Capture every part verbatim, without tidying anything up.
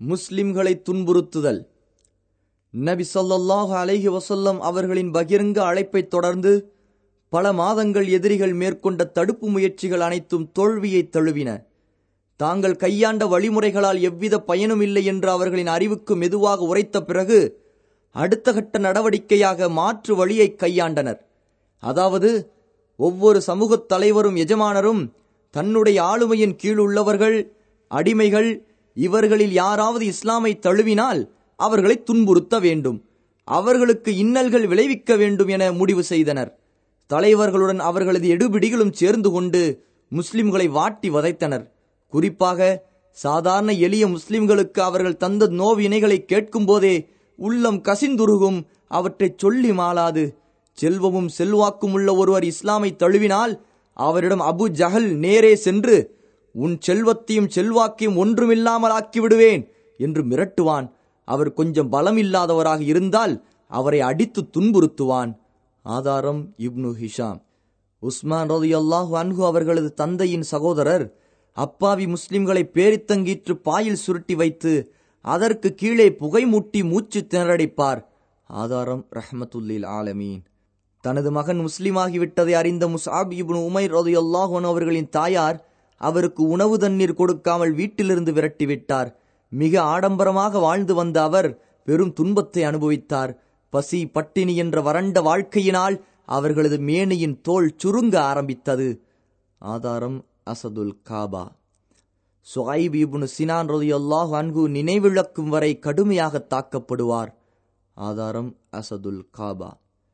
முஸ்லிம்களை துன்புறுத்துதல். நபி ஸல்லல்லாஹு அலைஹி வஸல்லம் அவர்களின் பகிரங்க அழைப்பை தொடர்ந்து பல மாதங்கள் எதிரிகள் மேற்கொண்ட தடுப்பு முயற்சிகள் அனைத்தும் தோல்வியை தழுவின. தாங்கள் கையாண்ட வழிமுறைகளால் எவ்வித பயனும் இல்லை என்று அவர்களின் அறிவுக்கு மெதுவாக உரைத்த பிறகு அடுத்த கட்ட நடவடிக்கையாக மாற்று வழியை கையாண்டனர். அதாவது, ஒவ்வொரு சமூகத் தலைவரும் எஜமானரும் தன்னுடைய ஆளுமையின் கீழ் உள்ளவர்கள், அடிமைகள், இவர்களில் யாராவது இஸ்லாமை தழுவினால் அவர்களை துன்புறுத்த வேண்டும், அவர்களுக்கு இன்னல்கள் விளைவிக்க வேண்டும் என முடிவு செய்தனர். தலைவர்களுடன் அவர்களது எடுபிடிகளும் சேர்ந்து கொண்டு முஸ்லிம்களை வாட்டி வதைத்தனர். குறிப்பாக சாதாரண எளிய முஸ்லிம்களுக்கு அவர்கள் தந்த நோவினைகளை கேட்கும் போதே உள்ளம் கசிந்துருகும். அவற்றை சொல்லி மாளாது. செல்வமும் செல்வாக்கும் உள்ள ஒருவர் இஸ்லாமை தழுவினால் அவரிடம் அபு ஜஹல் நேரே சென்று, உன் செல்வத்தையும் செல்வாக்கையும் ஒன்றுமில்லாமல் ஆக்கிவிடுவேன் என்று மிரட்டுவான். அவர் கொஞ்சம் பலம் இல்லாதவராக இருந்தால் அவரை அடித்து துன்புறுத்துவான். ஆதாரம் இப்னு ஹிஷாம். உஸ்மான் ரலியல்லாஹு அன்ஹு அவர்களது தந்தையின் சகோதரர் அப்பாவி முஸ்லிம்களை பேரித்தங்கீற்று பாயில் சுருட்டி வைத்து அதற்கு கீழே புகை மூட்டி மூச்சு திணறடிப்பார். ஆதாரம் ரஹ்மத்துல்லில் ஆலமீன். தனது மகன் முஸ்லிமாகிவிட்டதை அறிந்த முஸ்அப் இப்னு உமைர் ரலியல்லாஹு அன்ஹு அவர்களின் தாயார் அவருக்கு உணவு தண்ணீர் கொடுக்காமல் வீட்டிலிருந்து விரட்டிவிட்டார். மிக ஆடம்பரமாக வாழ்ந்து வந்த அவர் பெரும் துன்பத்தை அனுபவித்தார். பசி பட்டினி என்ற வறண்ட வாழ்க்கையினால் அவர்களது மேனியின் தோல் சுருங்க ஆரம்பித்தது. ஆதாரம் Asadul Ghaba. Suhaib ibn Sinan ரலியல்லாஹு அன்ஹு நினைவிழக்கும் வரை கடுமையாக தாக்கப்படுவார். ஆதாரம் அசதுல் காபா.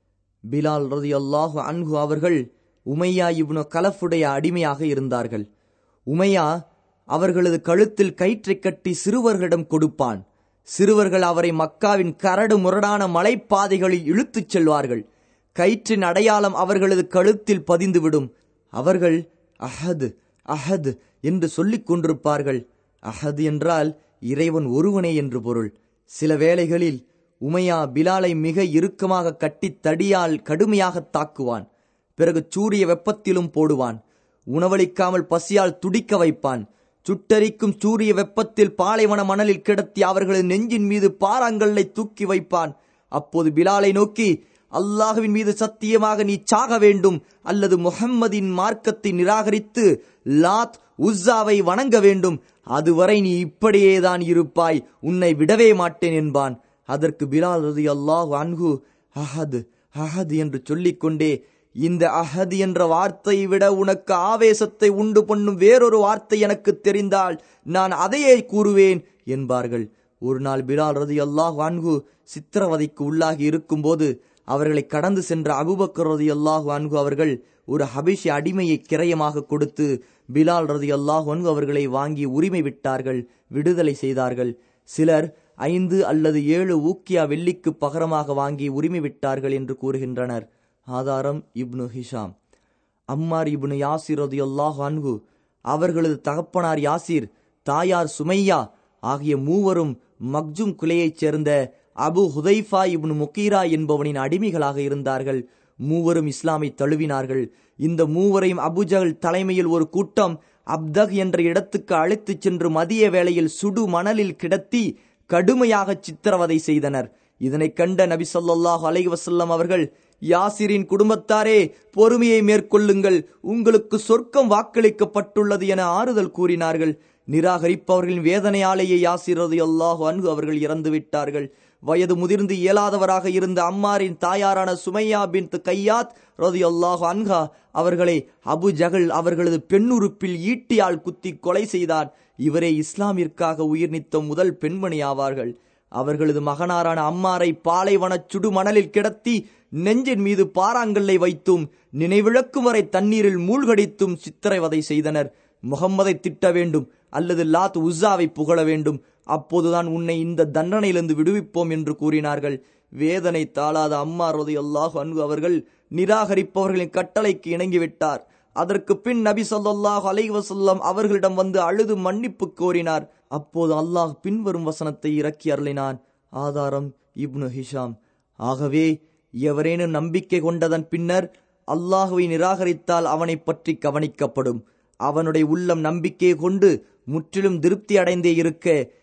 பிலால் ரலியல்லாஹு அன்ஹு அவர்கள் உமையா இப்னு கலஃபுடைய அடிமையாக இருந்தார்கள். உமையா அவர்களது கழுத்தில் கயிற்றை கட்டி சிறுவர்களிடம் கொடுப்பான். சிறுவர்கள் அவரை மக்காவின் கரடு முரடான மலைப்பாதைகளில் இழுத்துச் செல்வார்கள். கயிற்றின் அடையாளம் அவர்களது கழுத்தில் பதிந்துவிடும். அவர்கள் அஹது அஹது என்று சொல்லிக் கொண்டிருப்பார்கள். அஹது என்றால் இறைவன் ஒருவனே என்று பொருள். சில வேளைகளில் உமையா பிலாலை மிக இறுக்கமாக கட்டி தடியால் கடுமையாக தாக்குவான். பிறகு சூரிய வெப்பத்திலும் போடுவான். உணவளிக்காமல் பசியால் துடிக்க வைப்பான். சுட்டரிக்கும் சூரிய வெப்பத்தில் பாலைவன மணலில் கிடத்தி அவர்களது நெஞ்சின் மீது பாறாங்கல்லை தூக்கி வைப்பான். அப்போது பிலாலை நோக்கி, அல்லாஹ்வின் மீது சத்தியமாக நீ சாக வேண்டும், அல்லது முஹம்மதின் மார்க்கத்தை நிராகரித்து லாத் உஸ்ஸாவை வணங்க வேண்டும், அதுவரை நீ இப்படியேதான் இருப்பாய், உன்னை விடவே மாட்டேன் என்பான். அதற்கு பிலால் ரலியல்லாஹு அன்ஹு அஹது அஹது என்று சொல்லிக்கொண்டே, இந்த அஹது என்ற வார்த்தையை விட உனக்கு ஆவேசத்தை உண்டு பண்ணும் வேறொரு வார்த்தை எனக்கு தெரிந்தால் நான் அதையே கூறுவேன் என்பார்கள். ஒரு நாள் பிலால் ரலியல்லாஹு அன்ஹு சித்திரவதைக்கு உள்ளாகி இருக்கும் போது அவர்களை கடந்து சென்ற அபூபக்கர் ரலியல்லாஹு அன்ஹு அவர்கள் ஒரு ஹபஷி அடிமையை கிரயமாக கொடுத்து பிலால் ரலியல்லாஹு அன்ஹு அவர்களை வாங்கி உரிமை விட்டார்கள், விடுதலை செய்தார்கள். சிலர் ஐந்து அல்லது ஏழு ஊக்கியா வெள்ளிக்கு பகரமாக வாங்கி உரிமை விட்டார்கள் என்று கூறுகின்றனர். ஆதாரம் ibn Hisham. Ammar ibn Yasir ரலியல்லாஹு அன்ஹு அவர்களது தகப்பனார் யாசிர், தாயார் சுமையா ஆகிய மூவரும் மக்ஜும் குலையைச் சேர்ந்த அபு ஹுதைஃபா இப்னு முகீரா என்பவனின் அடிமைகளாக இருந்தார்கள். மூவரும் இஸ்லாமை தழுவினார்கள். இந்த மூவரையும் அபுஜஹல் தலைமையில் ஒரு கூட்டம் அப்தக் என்ற இடத்துக்கு அழைத்துச் சென்று மதிய வேளையில் சுடு மணலில் கிடத்தி கடுமையாக சித்திரவதை செய்தனர். இதனை கண்ட நபி ஸல்லல்லாஹு அலைஹி வஸல்லம் அவர்கள், யாசிரின் குடும்பத்தாரே, பொறுமையை மேற்கொள்ளுங்கள், உங்களுக்கு சொர்க்கம் வாக்களிக்கப்பட்டுள்ளது என ஆறுதல் கூறினார்கள். நிராகரிப்பவர்களின் வேதனையாலேயே யாசிர் ரலியல்லாஹு அன்ஹு அவர்கள் இறந்து விட்டார்கள். வயது முதிர்ந்து இயலாதவராக இருந்த அம்மாரின் தாயாரான சுமையா பின்த் கையாத் ரலியல்லாஹு அன்ஹா அவர்களை அபு ஜஹல் அவர்களது பெண்ணுறுப்பில் ஈட்டியால் குத்தி கொலை செய்தார். இவரே இஸ்லாமிற்காக உயிர் நீத்த முதல் பெண்மணி ஆவார்கள். அவர்களது மகனாரான அம்மாரை பாலைவன சுடு மணலில் கிடத்தி நெஞ்சின் மீது பாறாங்கல்லை வைத்தும் நினைவிழக்கும் வரை தண்ணீரில் மூழ்கடித்தும் சித்திரவதை செய்தனர். முகம்மதை திட்ட வேண்டும் அல்லது லாத் உஸ்ஸாவை புகழ வேண்டும், அப்போதுதான் உன்னை இந்த தண்டனையிலிருந்து விடுவிப்போம் என்று கூறினார்கள். வேதனை தாளாத அம்மார் ரலியல்லாஹு அன்ஹு அவர்கள் நிராகரிப்பவர்களின் கட்டளைக்கு இணங்கிவிட்டார். அதற்கு பின் நபி ஸல்லல்லாஹு அலைஹி வஸல்லம் அவர்களிடம் வந்து அழுது மன்னிப்பு கோரினார். அப்போது அல்லாஹ் பின்வரும் வசனத்தை இறக்கி அருளினான். ஆதாரம் இப்னு ஹிஷாம். ஆகவே எவரேனும் நம்பிக்கை கொண்டதன் பின்னர் அல்லாஹுவை நிராகரித்தால் அவனை பற்றி கவனிக்கப்படும். அவனுடைய உள்ளம் நம்பிக்கை கொண்டு முற்றிலும் திருப்தி அடைந்தே இருக்க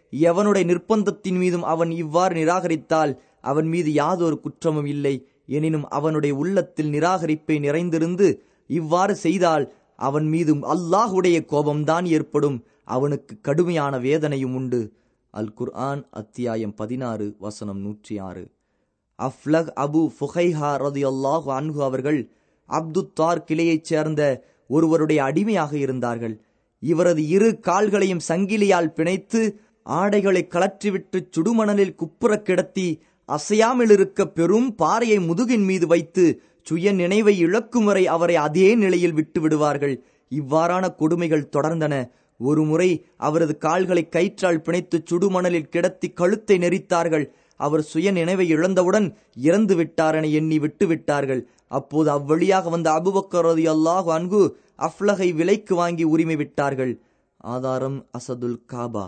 எவனுடைய நிர்பந்தத்தின் மீதும் அவன் இவ்வாறு நிராகரித்தால் அவன் மீது யாதொரு குற்றமும் இல்லை. எனினும் அவனுடைய உள்ளத்தில் நிராகரிப்பை நிறைந்திருந்து இவ்வாறு செய்தால் அவன் மீதும் அல்லாஹுடைய கோபம்தான் ஏற்படும். அவனுக்கு கடுமையான வேதனையும் உண்டு. அல் குர்ஆன் அத்தியாயம் பதினாறு வசனம் நூற்றி ஆறு. அஃப்லக் அபு ஃபுகைஹா ரலியல்லாஹு அன்ஹு அவர்கள் அப்துத்தார் கிளையைச் சேர்ந்த ஒருவருடைய அடிமையாக இருந்தார்கள். இவரது இரு கால்களையும் சங்கிலியால் பிணைத்து ஆடைகளை கலற்றிவிட்டு சுடுமணலில் குப்புற கிடத்தி அசையாமல் இருக்க பெரும் பாறையை முதுகின் மீது வைத்து சுய நினைவை இழக்கும் வரை அவரை அதே நிலையில் விட்டு விடுவார்கள். இவ்வாறான கொடுமைகள் தொடர்ந்தன. ஒருமுறை அவரது கால்களை கயிற்றால் பிணைத்து சுடுமணலில் கிடத்தி கழுத்தை நெரித்தார்கள். அவர் சுய நினைவை இழந்தவுடன் இறந்து விட்டார் என எண்ணி விட்டு விட்டார்கள். அப்போது அவ்வழியாக வந்த அபூபக்கர் ரலியல்லாஹு அன்ஹு அஃப்லகை விலைக்கு வாங்கி உரிமை விட்டார்கள். ஆதாரம் அசதுல் காபா.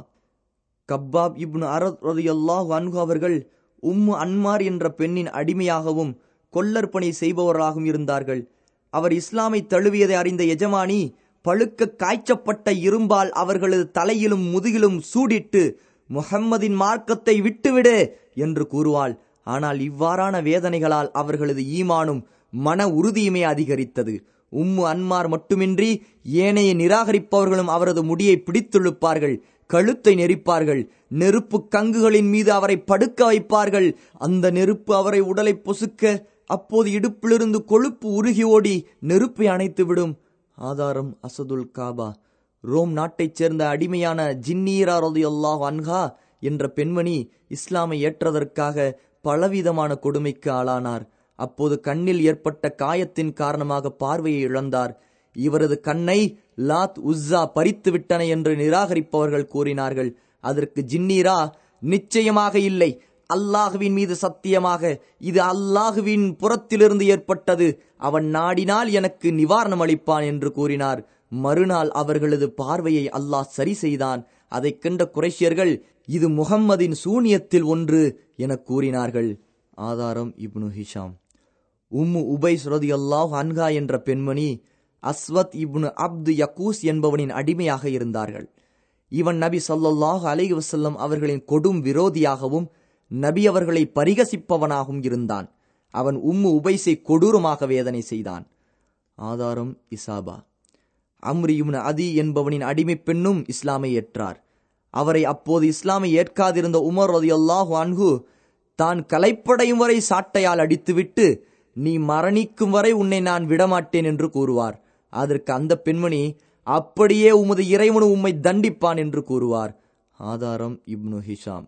கப்பாப் இப்னு அரத் ரலியல்லாஹு அன்ஹு அவர்கள் உம்மு அன்மார் என்ற பெண்ணின் அடிமையாகவும் கொல்லர் பணி செய்பவராகவும் இருந்தார்கள். அவர் இஸ்லாமை தழுவியதை அறிந்த எஜமானி பழுக்க காய்ச்சப்பட்ட இரும்பால் அவர்களது தலையிலும் முதுகிலும் சூடிட்டு முஹம்மதின் மார்க்கத்தை விட்டுவிடு என்று கூறுவாள். ஆனால் இவ்வாறான வேதனைகளால் அவர்களது ஈமானும் மன உறுதியுமே அதிகரித்தது. உம்மு அன்மார் மட்டுமின்றி ஏனைய நிராகரிப்பவர்களும் அவரது முடியை பிடித்துழுப்பார்கள், கழுத்தை நெரிப்பார்கள், நெருப்பு கங்குகளின் மீது அவரை படுக்க வைப்பார்கள். அந்த நெருப்பு அவரை உடலை பொசுக்க அப்போது இடுப்பிலிருந்து கொழுப்பு உருகி ஓடி நெருப்பை அணைத்துவிடும். ஆதாரம் அசதுல் காபா. ரோம் நாட்டைச் சேர்ந்த அடிமையான ஜின்னீரா ரலியல்லாஹு அன்ஹா என்ற பெண்மணி இஸ்லாமை ஏற்றதற்காக பலவிதமான கொடுமைக்கு ஆளானார். அப்போது கண்ணில் ஏற்பட்ட காயத்தின் காரணமாக பார்வையை இழந்தார். இவரது கண்ணை லாத் உஸ்ஸா பறித்து விட்டன என்று நிராகரிப்பவர்கள் கூறினார்கள். அதற்கு ஜின்னீரா, நிச்சயமாக இல்லை, அல்லாஹுவின் மீது சத்தியமாக இது அல்லாஹுவின் புறத்திலிருந்து ஏற்பட்டது, அவன் நாடினால் எனக்கு நிவாரணம் அளிப்பான் என்று கூறினார். மறுநாள் அவர்களது பார்வையை அல்லாஹ் சரி செய்தான். அதை கண்ட குறைஷியர்கள் இது முஹம்மதின் சூனியத்தில் ஒன்று என கூறினார்கள். ஆதாரம் இப்னு ஹிஷாம். உம்மு உபைஸ் ரலியல்லாஹு அன்ஹா என்ற பெண்மணி அஸ்வத் இப்னு அப்து யகூஸ் என்பவனின் அடிமையாக இருந்தார்கள். இவன் நபி ஸல்லல்லாஹு அலைஹி வஸல்லம் அவர்களின் கொடும் விரோதியாகவும் நபி அவர்களை பரிகசிப்பவனாகவும் இருந்தான். அவன் உம்மு உபைஸை கொடூரமாக வேதனை செய்தான். ஆதாரம் இசாபா. அம்ரி இப்னு அதி என்பவனின் அடிமை பெண்ணும் இஸ்லாமை ஏற்றார். அவரை அப்போது இஸ்லாமை ஏற்காதிருந்த உமர் ரலியல்லாஹு அன்ஹு தான் கலைப்படையும் வரை சாட்டையால் அடித்துவிட்டு, நீ மரணிக்கும் வரை உன்னை நான் விடமாட்டேன் என்று கூறுவார். அதற்கு அந்த பெண்மணி, அப்படியே உமது இறைவனு உம்மை தண்டிப்பான் என்று கூறுவார். ஆதாரம் இப்னு ஹிஷாம்.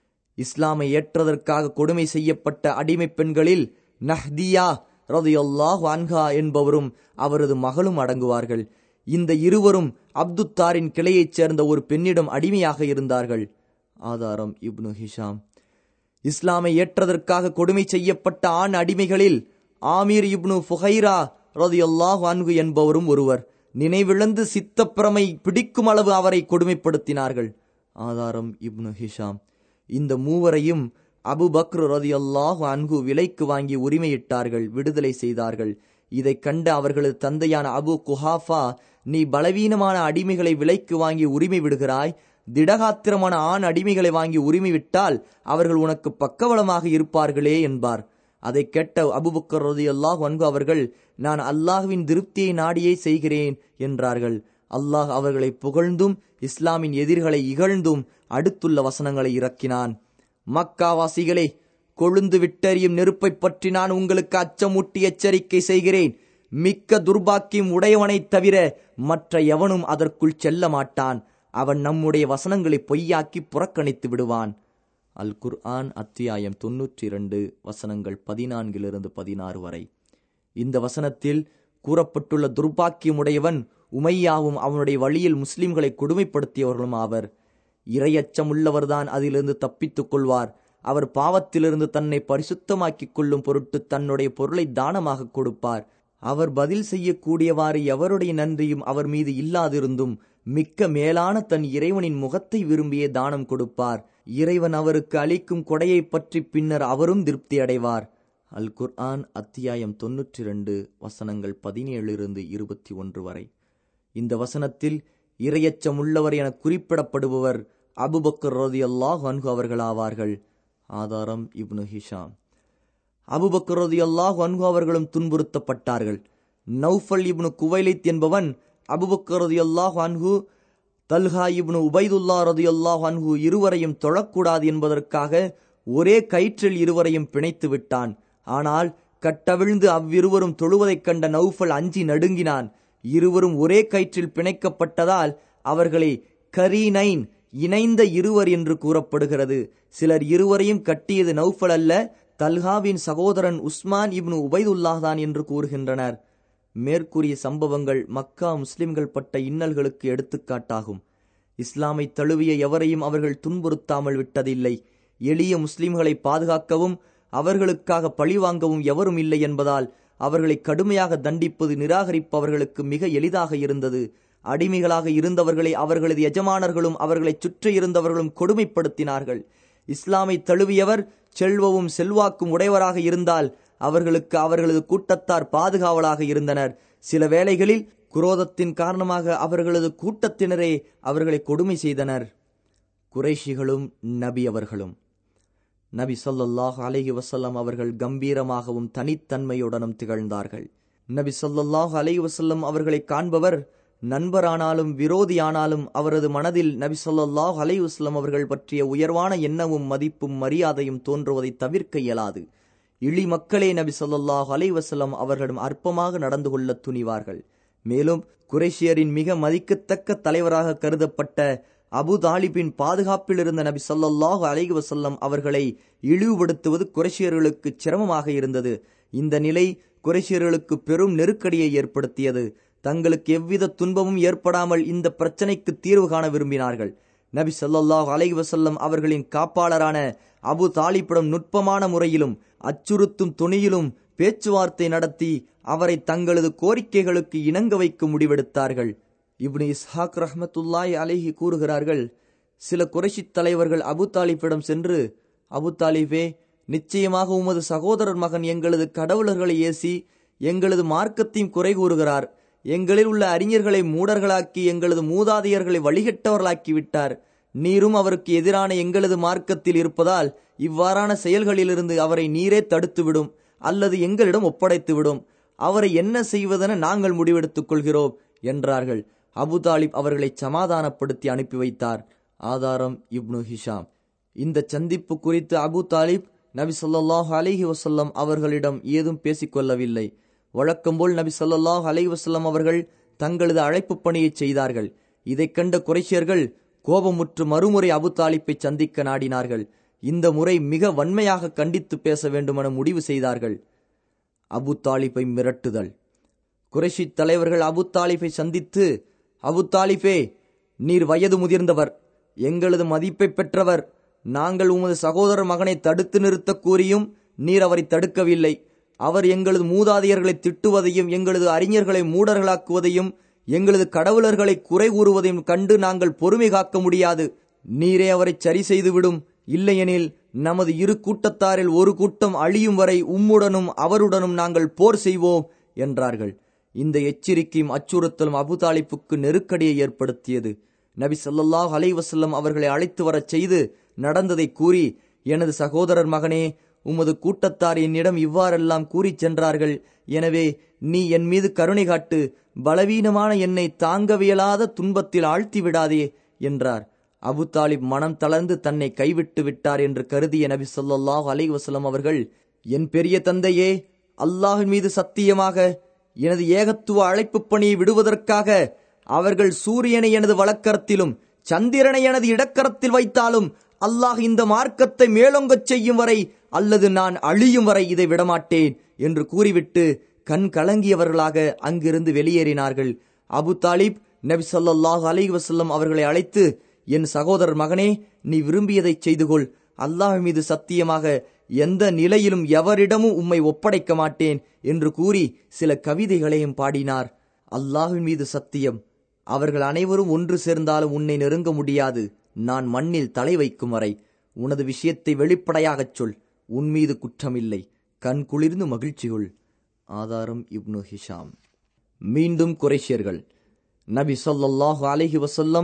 இஸ்லாமை ஏற்றதற்காக கொடுமை செய்யப்பட்ட அடிமை பெண்களில் நஹ்தியா ரலியல்லாஹு அன்ஹா என்பவரும் அவரது மகளும் அடங்குவார்கள். இந்த இருவரும் அப்துத்தாரின் கிளையைச் சேர்ந்த ஒரு பெண்ணிடம் அடிமையாக இருந்தார்கள். ஆதாரம் இப்னு ஹிஷாம். இஸ்லாமை ஏற்றதற்காக கொடுமை செய்யப்பட்ட ஆண் அடிமைகளில் ஆமீர் இப்னு ஃபுஹைரா ரலியல்லாஹு அன்ஹு என்பவரும் ஒருவர். நினைவிழந்து சித்தப்பிரமை பிடிக்கும் அளவு அவரை கொடுமைப்படுத்தினார்கள். ஆதாரம் இப்னு ஹிஷாம். இந்த மூவரையும் அபு பக்ர் ரலியல்லாஹு அன்ஹு விலைக்கு வாங்கி உரிமையிட்டார்கள், விடுதலை செய்தார்கள். இதை கண்ட அவர்களது தந்தையான அபு குஹாஃபா, நீ பலவீனமான அடிமைகளை விலைக்கு வாங்கி உரிமை விடுகிறாய், திடகாத்திரமான ஆண் அடிமைகளை வாங்கி உரிமை விட்டால் அவர்கள் உனக்கு பக்கபலமாக இருப்பார்களே என்பார். அதை கேட்ட அபூபக்கர் ரலியல்லாஹு அன்ஹு அவர்கள், நான் அல்லாஹ்வின் திருப்தியை நாடியே செய்கிறேன் என்றார்கள். அல்லாஹ் அவர்களை புகழ்ந்தும் இஸ்லாமின் எதிர்களை இகழ்ந்தும் அடுத்துள்ள வசனங்களை இறக்கினான். மக்காவாசிகளே, கொழுந்து விட்டெறியும் நெருப்பை பற்றி நான் உங்களுக்கு அச்சமூட்டி எச்சரிக்கை செய்கிறேன். மிக்க துர்பாக்கியம் உடையவனைத் தவிர மற்ற எவனும் அதற்குள் செல்ல மாட்டான். அவன் நம்முடைய வசனங்களை பொய்யாக்கி புறக்கணித்து விடுவான். அல் குர்ஆன் அத்தியாயம் தொன்னூற்றி இரண்டு வசனங்கள் பதினான்கிலிருந்து பதினாறு வரை. இந்த வசனத்தில் கூறப்பட்டுள்ள துர்பாக்கியமுடையவன் உமையாவும் அவனுடைய வழியில் முஸ்லிம்களை கொடுமைப்படுத்தியவர்களும் ஆவர். இரையச்சம் உள்ளவர்தான் அதிலிருந்து தப்பித்துக் கொள்வார். அவர் பாவத்திலிருந்து தன்னை பரிசுத்தமாக்கிக் கொள்ளும் பொருட்டு தன்னுடைய பொருளை தானமாக கொடுப்பார். அவர் பதில் செய்யக்கூடியவாறு எவருடைய நன்றியும் அவர் மீது இல்லாதிருந்தும் மிக்க மேலான தன் இறைவனின் முகத்தை விரும்பியே தானம் கொடுப்பார். இறைவன் அவருக்கு அளிக்கும் கொடையை பற்றி பின்னர் அவரும் திருப்தி அடைவார். அல் குர்ஆன் அத்தியாயம் தொன்னூற்றி இரண்டு வசனங்கள் பதினேழிலிருந்து இருபத்தி ஒன்று வரை. இந்த வசனத்தில் இரையச்சம் உள்ளவர் என குறிப்பிடப்படுபவர் அபுபக்கர் ரலியல்லாஹு அன்ஹு அவர்கள் ஆவார்கள். ஆதாரம் இப்னு ஹிஷாம். அபுபக்கர் ரலியல்லாஹு அன்ஹு அவர்களும் துன்புறுத்தப்பட்டார்கள். நௌஃபல் இப்னு குவைலித் என்பவன் அபுபக்கர் ரலியல்லாஹு அன்ஹு, தல்ஹா இப்னு உபைதுல்லா ரலியல்லாஹு அன்ஹு இருவரையும் தொழக்கூடாது என்பதற்காக ஒரே கயிற்றில் இருவரையும் பிணைத்து விட்டான். ஆனால் கட்டவிழ்ந்து அவ்விருவரும் தொழுவதைக் கண்ட நௌஃபல் அஞ்சி நடுங்கினான். இருவரும் ஒரே கயிற்றில் பிணைக்கப்பட்டதால் அவர்களை கரீனைன், இணைந்த இருவர் என்று கூறப்படுகிறது. சிலர் இருவரையும் கட்டியது நௌஃபல் அல்ல, தல்ஹாவின் சகோதரன் உஸ்மான் இப்னு உபைதுல்லாஹ் தான் என்று கூறுகின்றனர். மேற்கூறிய சம்பவங்கள் மக்கா முஸ்லிம்கள் பட்ட இன்னல்களுக்கு எடுத்துக்காட்டாகும். இஸ்லாமை தழுவிய எவரையும் அவர்கள் துன்புறுத்தாமல் விட்டதில்லை. எளிய முஸ்லிம்களை பாதுகாக்கவும் அவர்களுக்காக பழிவாங்கவும் எவரும் இல்லை என்பதால் அவர்களை கடுமையாக தண்டிப்பது நிராகரிப்பவர்களுக்கு மிக எளிதாக இருந்தது. அடிமைகளாக இருந்தவர்களை அவர்களது எஜமானர்களும் அவர்களை சுற்றி இருந்தவர்களும் கொடுமைப்படுத்தினார்கள். இஸ்லாமை தழுவியவர் செல்வமும் செல்வாக்கும் உடையவராக இருந்தால் அவர்களுக்கு அவர்களது கூட்டத்தார் பாதுகாவலாக இருந்தனர். சில வேளைகளில் குரோதத்தின் காரணமாக அவர்களது கூட்டத்தினரே அவர்களை கொடுமை செய்தனர். குறைஷிகளும் நபி அவர்களும். நபி ஸல்லல்லாஹு அலைஹி வஸல்லம் அவர்கள் கம்பீரமாகவும் தனித்தன்மையுடனும் திகழ்ந்தார்கள். நபி ஸல்லல்லாஹு அலைஹி வஸல்லம் அவர்களை காண்பவர் நண்பரானாலும் விரோதியானாலும் அவரது மனதில் நபி ஸல்லல்லாஹு அலைஹி வஸல்லம் அவர்கள் பற்றிய உயர்வான எண்ணமும் மதிப்பும் மரியாதையும் தோன்றுவதை தவிர்க்க இயலாது. இழி மக்களே நபி ஸல்லல்லாஹு அலைஹி வஸல்லம் அவர்களிடம் அற்பமாக நடந்து கொள்ள துணிவார்கள். மேலும் குறைஷியரின் மிக மதிக்கத்தக்க தலைவராக கருதப்பட்ட அபு தாலிபின் பாதுகாப்பில் இருந்த நபி ஸல்லல்லாஹு அலைஹி வஸல்லம் அவர்களை இழிவுபடுத்துவது குறைஷியர்களுக்கு சிரமமாக இருந்தது. இந்த நிலை குறைஷியர்களுக்கு பெரும் நெருக்கடியை ஏற்படுத்தியது. தங்களுக்கு எவ்வித துன்பமும் ஏற்படாமல் இந்த பிரச்சனைக்கு தீர்வு காண விரும்பினார்கள். நபி ஸல்லல்லாஹு அலைஹி வஸல்லம் அவர்களின் காப்பாளரான அபு தாலிபிடம் நுட்பமான முறையிலும் அச்சுறுத்தும் துணியிலும் பேச்சுவார்த்தை நடத்தி அவரை தங்களது கோரிக்கைகளுக்கு இணங்க வைக்க முடிவெடுத்தார்கள். இப்னு இஸ்ஹாக் ரஹ்மத்துல்லாஹி அலைஹி கூறுகிறார்கள், சில குறைஷி தலைவர்கள் அபு தாலிபிடம் சென்று, அபு தாலிபே, நிச்சயமாக உமது சகோதரர் மகன் எங்களது கடவுளர்களை ஏசி எங்களது மார்க்கத்தையும் குறை கூறுகிறார். எங்களில் உள்ள அறிஞர்களை மூடர்களாக்கி எங்களது மூதாதையர்களை வழிகட்டவர்களாக்கி விட்டார். நீரும் அவருக்கு எதிரான எங்களது மார்க்கத்தில் இருப்பதால் இவ்வாறான செயல்களிலிருந்து அவரை நீரே தடுத்துவிடும் அல்லது எங்களிடம் ஒப்படைத்துவிடும். அவரை என்ன செய்வதென நாங்கள் முடிவெடுத்துக் கொள்கிறோம் என்றார்கள். அபு தாலிப் அவர்களை சமாதானப்படுத்தி அனுப்பி வைத்தார். ஆதாரம் இப்னு ஹிஷாம். இந்த சந்திப்பு குறித்து அபு தாலிப் நபி ஸல்லல்லாஹு அலைஹி வஸல்லம் அவர்களிடம் ஏதும் பேசிக்கொள்ளவில்லை. வழக்கம்போல் நபி ஸல்லல்லாஹு அலைஹி வஸல்லம் அவர்கள் தங்களது அழைப்பு பணியை செய்தார்கள். இதை கண்ட குறைஷியர்கள் கோபமுற்று மறுமுறை அபு தாலிப்பை சந்திக்க நாடினார்கள். இந்த முறை மிக வன்மையாக கண்டித்து பேச வேண்டுமென முடிவு செய்தார்கள். அபு தாலிப்பை மிரட்டுதல். குறைஷி தலைவர்கள் அபு தாலிப்பை சந்தித்து, அபு தாலிபே, நீர் வயது முதிர்ந்தவர், எங்களது மதிப்பை பெற்றவர். நாங்கள் உமது சகோதரர் மகனை தடுத்து நிறுத்த கூறியும் நீர் அவரை தடுக்கவில்லை. அவர் எங்களது மூதாதையர்களை திட்டுவதையும் எங்களது அறிஞர்களை மூடர்களாக்குவதையும் எங்களது கடவுளர்களை குறை கூறுவதையும் கண்டு நாங்கள் பொறுமை காக்க முடியாது. நீரே அவரை சரி செய்துவிடும். இல்லையெனில் நமது இரு கூட்டத்தாரில் ஒரு கூட்டம் அழியும் வரை உம்முடனும் அவருடனும் நாங்கள் போர் செய்வோம் என்றார்கள். இந்த எச்சரிக்கையும் அச்சுறுத்தலும் அபு தாலிப்புக்கு நெருக்கடியை ஏற்படுத்தியது. நபி ஸல்லல்லாஹு அலைஹி வஸல்லம் அவர்களை அழைத்து வரச் செய்து நடந்ததை கூறி, எனது சகோதரர் மகனே, உமது கூட்டத்தார் என்னிடம் இவ்வாறெல்லாம் கூறி சென்றார்கள். எனவே நீ என் மீது கருணை காட்டு. பலவீனமான என்னை தாங்கவியலாத துன்பத்தில் ஆழ்த்தி விடாதே என்றார். அபு தாலிப் மனம் தளர்ந்து தன்னை கைவிட்டு விட்டார் என்று கருதிய நபி ஸல்லல்லாஹு அலைஹி வஸல்லம் அவர்கள், என் பெரிய தந்தையே, அல்லாஹ்வின் மீது சத்தியமாக எனது ஏகத்துவ அழைப்பு பணியை விடுவதற்காக அவர்கள் சூரியனை எனது வலக்கரத்திலும் சந்திரனை எனது இடக்கரத்தில் வைத்தாலும் அல்லாஹ் இந்த மார்க்கத்தை மேலோங்கச் செய்யும் வரை அல்லது நான் அழியும் வரை இதை விடமாட்டேன் என்று கூறிவிட்டு கண் கலங்கியவர்களாக அங்கிருந்து வெளியேறினார்கள். அபு தாலிப் நபி ஸல்லல்லாஹு அலைஹி வஸல்லம் அவர்களை அழைத்து, என் சகோதரர் மகனே, நீ விரும்பியதை செய்து கொள். அல்லாஹ் மீது சத்தியமாக எந்த நிலையிலும் எவரிடமும் உம்மை ஒப்படைக்க மாட்டேன் என்று கூறி சில கவிதைகளையும் பாடினார். அல்லாஹ்வின் மீது சத்தியம், அவர்கள் அனைவரும் ஒன்று சேர்ந்தாலும் உன்னை நெருங்க முடியாது. நான் மண்ணில் தலை வைக்கும் வரை உனது விஷயத்தை வெளிப்படையாகச் சொல். உன் மீது குற்றமில்லை. கண் குளிர்ந்து மகிழ்ச்சி கொள். ஆதாரம் இப்னு ஹிஷாம். மீண்டும் குறைஷியர்கள். நபி ஸல்லல்லாஹு அலைஹி வஸல்லம்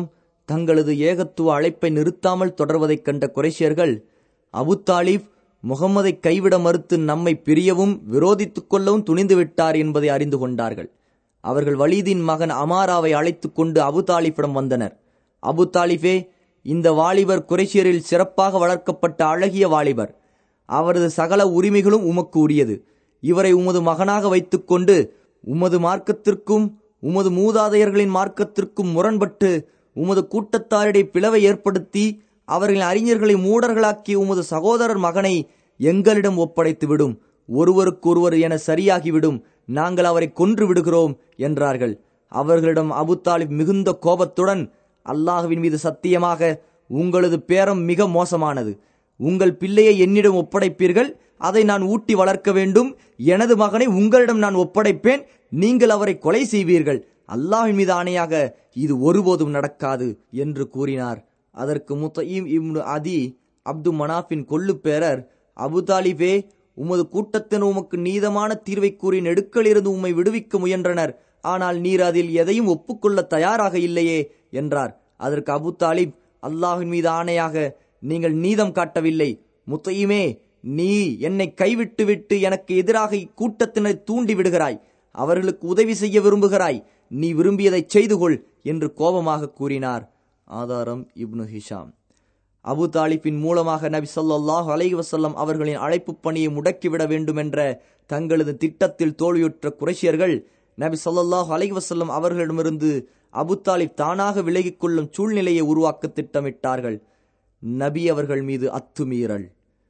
தங்களது ஏகத்துவ அழைப்பை நிறுத்தாமல் தொடர்வதைக் கண்ட குறைஷியர்கள், அபு தாலிப் முகம்மதை கைவிட மறுத்து நம்மை பிரியவும் விரோதித்துக் கொள்ளவும் துணிந்துவிட்டார் என்பதை அறிந்து கொண்டார்கள். அவர்கள் வலீதின் மகன் அமாராவை அழைத்து கொண்டு அபு தாலிஃபிடம் வந்தனர். அபு தாலிஃபே, இந்த வாலிபர் குறைஷியரில் சிறப்பாக வளர்க்கப்பட்ட அழகிய வாலிபர். அவரது சகல உரிமைகளும் உமக்கு உரியது. இவரை உமது மகனாக வைத்துக் கொண்டு உமது மார்க்கத்திற்கும் உமது மூதாதையர்களின் மார்க்கத்திற்கும் முரண்பட்டு உமது கூட்டத்தாரிடையே பிளவை ஏற்படுத்தி அவர்களின் அறிஞர்களை மூடர்களாக்கிய உமது சகோதரர் மகனை எங்களிடம் ஒப்படைத்து விடும். ஒருவருக்கொருவர் என சரியாகிவிடும். நாங்கள் அவரை கொன்று விடுகிறோம் என்றார்கள். அவர்களிடம் அபு தாலிப் மிகுந்த கோபத்துடன், அல்லாஹ்வின் மீது சத்தியமாக உங்களது பேரம் மிக மோசமானது. உங்கள் பிள்ளையை என்னிடம் ஒப்படைப்பீர்கள், அதை நான் ஊட்டி வளர்க்க வேண்டும். எனது மகனை உங்களிடம் நான் ஒப்படைப்பேன், நீங்கள் அவரை கொலை செய்வீர்கள். அல்லாஹ்வின் மீது ஆணையாக இது ஒருபோதும் நடக்காது என்று கூறினார். அதற்கு முத்தஈம் இப்னு அதி, அப்து மனாஃபின் கொள்ளு பேரர், அபு தாலிபே, உமது கூட்டத்தின் உமக்கு நீதமான தீர்வை கூறி நெடுக்களிலிருந்து உம்மை விடுவிக்க முயன்றனர். ஆனால் நீர் அதில் எதையும் ஒப்புக்கொள்ள தயாராக இல்லையே என்றார். அதற்கு அபு தாலிப், அல்லாஹ்வின் மீது ஆணையாக நீங்கள் நீதம் காட்டவில்லை. முத்தஈமே, நீ என்னை கைவிட்டு விட்டு எனக்கு எதிராக இக்கூட்டத்தினரை தூண்டி விடுகிறாய். அவர்களுக்கு உதவி செய்ய விரும்புகிறாய். நீ விரும்பியதை செய்து கொள் என்று கோபமாக கூறினார். ஆதாரம் இப்னு ஹிஷாம். அபு தாலிபின் மூலமாக நபி ஸல்லல்லாஹு அலைஹி வஸல்லம் அவர்களின் அழைப்பு பணியை முடக்கிவிட வேண்டும் என்ற தங்களது திட்டத்தில் தோல்வியுற்ற குறைஷியர்கள் நபி ஸல்லல்லாஹு அலைஹி வஸல்லம் அவர்களிடமிருந்து அபு தாலிப் தானாக விலகிக் கொள்ளும் சூழ்நிலையை உருவாக்க திட்டமிட்டார்கள். நபி அவர்கள் மீது அத்துமீறல்.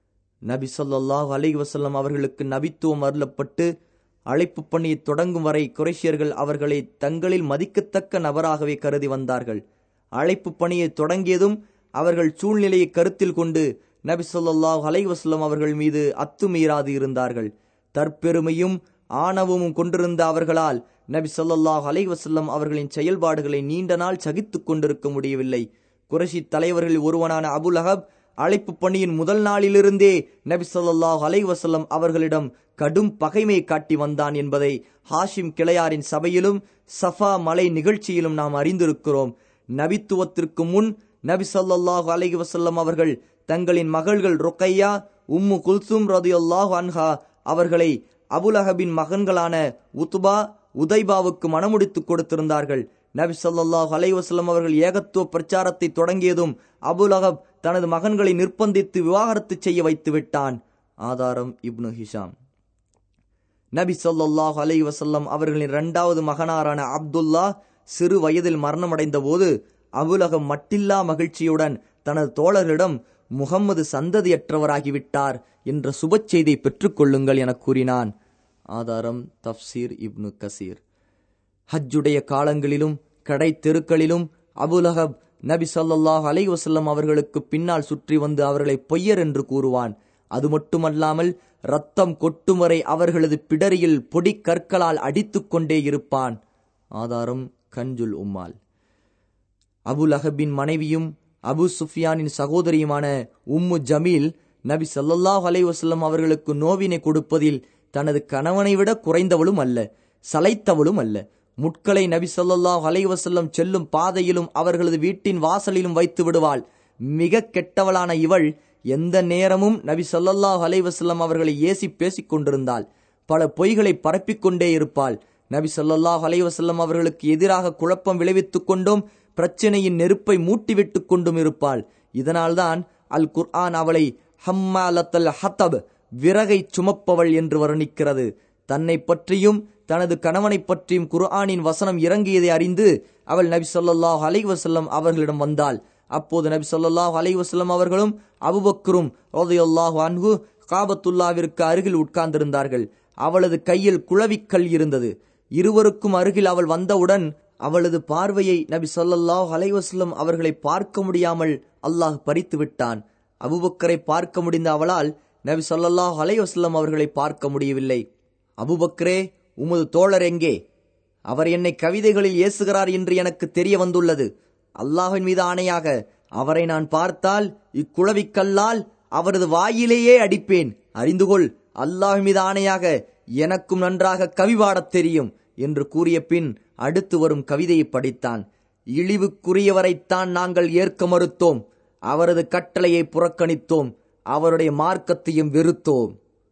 நபி ஸல்லல்லாஹு அலைஹி வஸல்லம் அவர்களுக்கு நபித்துவம் அருளப்பட்டு அழைப்பு பணியை தொடங்கும் வரை குறைஷியர்கள் அவர்களை தங்களில் மதிக்கத்தக்க நபராகவே கருதி வந்தார்கள். அழைப்பு பணியை தொடங்கியதும் அவர்கள் சூழ்நிலையை கருத்தில் கொண்டு நபி ஸல்லல்லாஹு அலைஹி வஸல்லம் அவர்கள் மீது அத்துமீறாது இருந்தார்கள். தற்பெருமையும் ஆணவமும் கொண்டிருந்த அவர்களால் நபி ஸல்லல்லாஹு அலைஹி வஸல்லம் அவர்களின் செயல்பாடுகளை நீண்ட நாள் சகித்துக் கொண்டிருக்க முடியவில்லை. குறைஷி தலைவர்களில் ஒருவனான அபு லஹப் அழைப்பு பணியின் முதல் நாளிலிருந்தே நபி ஸல்லல்லாஹு அலைஹி வஸல்லம் அவர்களிடம் கடும் பகைமை காட்டி வந்தான் என்பதை ஹாஷிம் கிளையாரின் சபையிலும் சஃபா மலை நிகழ்ச்சியிலும் நாம் அறிந்திருக்கிறோம். நபித்துவத்திற்கு முன் நபி ஸல்லல்லாஹு அலைஹி வஸல்லம் அவர்கள் தங்களின் மகள்கள் ருக்கையா, உம்மு குல்சும் ரலியல்லாஹு அன்ஹா அவர்களை அபுலஹபின் மகன்களான உத்பா, உதைபாவுக்கு மணமுடித்து கொடுத்திருந்தார்கள். நபி ஸல்லல்லாஹு அலைஹி வஸல்லம் அவர்கள் ஏகத்துவ பிரச்சாரத்தை தொடங்கியதும் அபுலஹப் தனது மகன்களை நிர்பந்தித்து விவாகரத்து செய்ய வைத்து விட்டான். ஆதாரம் இப்னு ஹிஷாம். நபி ஸல்லல்லாஹு அலைஹி வஸல்லம் அவர்களின் இரண்டாவது மகனாரான அப்துல்லா சிறு வயதில் மரணமடைந்த போது அபுலஹப் மட்டில்லா மகிழ்ச்சியுடன் தனது தோழர்களிடம் முகம்மது சந்ததியற்றவராகிவிட்டார் என்ற சுப செய்தியை பெற்றுக் கொள்ளுங்கள் என கூறினான். ஆதாரம் தப்சீர் இப்னு கசீர். ஹஜ்ஜுடைய காலங்களிலும் கடை தெருக்களிலும் அபுலஹப் நபி ஸல்லல்லாஹு அலைஹி வஸல்லம் அவர்களுக்கு பின்னால் சுற்றி வந்து அவர்களை பொய்யர் என்று கூறுவான். அது மட்டுமல்லாமல் ரத்தம் கொட்டும் வரை அவர்களது பிடரியில் பொடி கற்களால் அடித்துக் கொண்டே இருப்பான். ஆதாரம் கஞ்சுல் உம்மால். அபு லஹபின் மனைவியும் அபு சுஃபியானின் சகோதரியுமான உம்மு ஜமீல் நபி ஸல்லல்லாஹு அலைஹி வஸல்லம் அவர்களுக்கு நோவினை கொடுப்பதில் தனது கணவனை விட குறைந்தவளும் அல்ல, சளைத்தவளும் அல்ல. முட்களை நபி ஸல்லல்லாஹு அலைஹி வஸல்லம் செல்லும் பாதையிலும் அவர்களது வீட்டின் வாசலிலும் வைத்து விடுவாள். மிக கெட்டவளான இவள் எந்த நேரமும் நபி ஸல்லல்லாஹு அலைஹி வஸல்லம் அவர்களை ஏசி பேசிக் கொண்டிருந்தாள். பல பொய்களை பரப்பிக்கொண்டே இருப்பாள். நபி ஸல்லல்லாஹு அலைஹி வஸல்லம் அவர்களுக்கு எதிராக குழப்பம் விளைவித்துக் கொண்டும் பிரச்சனையின் நெருப்பை மூட்டிவிட்டு கொண்டும் இருப்பாள். இதனால்தான் அல் குர்ஆன் அவளை ஹம்மாலத்தல் ஹத்தப், விறகை சுமப்பவள் என்று வர்ணிக்கிறது. தன்னை பற்றியும் தனது கணவனை பற்றியும் குர்ஆனின் வசனம் இறங்கியதை அறிந்து அவள் நபி ஸல்லல்லாஹு அலைஹி வஸல்லம் அவர்களிடம் வந்தாள். அப்போது நபி ஸல்லல்லாஹு அலைஹி வஸல்லம் அவர்களும் அபூபக்கரும் ரலியல்லாஹு அன்ஹு காபத்துல்லாவிற்கு அருகில் உட்கார்ந்திருந்தார்கள். அவளது கையில் குளவிக்கல் இருந்தது. இருவருக்கும் அருகில் அவள் வந்தவுடன் அவளது பார்வையை நபி ஸல்லல்லாஹு அலைஹி வஸல்லம் அவர்களை பார்க்க முடியாமல் அல்லாஹ் பறித்து விட்டான். அபூபக்கரை பார்க்க முடிந்த அவளால் நபி ஸல்லல்லாஹு அலைஹி வஸல்லம் அவர்களை பார்க்க முடியவில்லை. அபூபக்கரே, உமது தோழர் எங்கே? அவர் என்னை கவிதைகளில் ஏசுகிறார் என்று எனக்கு தெரிய வந்துள்ளது. அல்லாஹ்வின் மீது ஆணையாக அவரை நான் பார்த்தால் இக்குளவிக்கல்லால் அவரது வாயிலேயே அடிப்பேன். அறிந்துகொள், அல்லாஹ்வின் மீது ஆணையாக எனக்கும் நன்றாக கவி பாடத் தெரியும் என்று கூறிய பின் அடுத்து வரும் கவிதையை படித்தான். இழிவுக்குரியவரைத்தான் நாங்கள் ஏற்க மறுத்தோம், அவரது கட்டளையை புறக்கணித்தோம், அவருடைய மார்க்கத்தையும் வெறுத்தோம்.